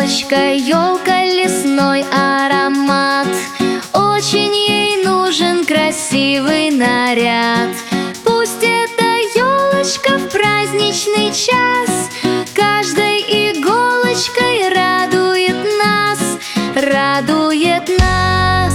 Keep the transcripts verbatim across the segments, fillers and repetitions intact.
Елочка, елка, лесной аромат. Очень ей нужен красивый наряд. Пусть эта елочка в праздничный час каждой иголочкой радует нас, радует нас.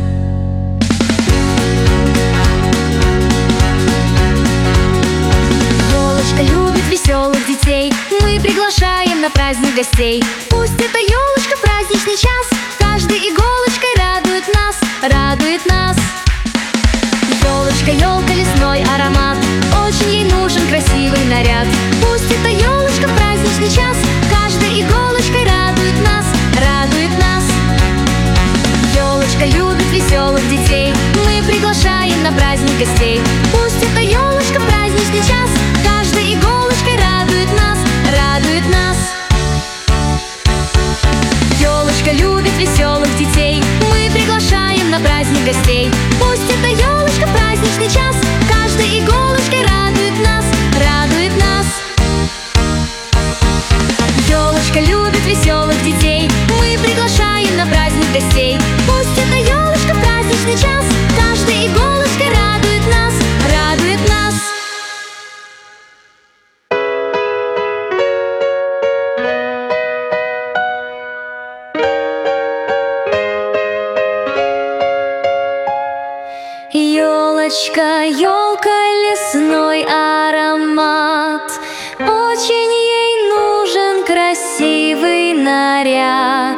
Елочка любит веселых детей, мы приглашаем на праздник гостей. Пусть эта елочка в праздничный час каждой иголочкой радует нас, радует нас. Елочка, елка, лесной аромат. Очень ей нужен красивый наряд. Пусть эта елочка в праздничный час каждой иголочкой радует нас, радует нас. Елочка любит веселых детей, мы приглашаем на праздник гостей. Пусть эта елочка в праздничный час каждой иголочкой радует нас, радует нас. Елочка любит веселых детей, мы приглашаем на праздник гостей. Пусть эта елочка в праздничный час каждой иголочкой радует нас, радует нас. Елочка любит веселых детей, мы приглашаем на праздник гостей. Пусть эта елочка в праздничный час каждой иголочкой радует нас, радует нас. Елочка, елка, лесной аромат. Очень ей нужен красивый наряд.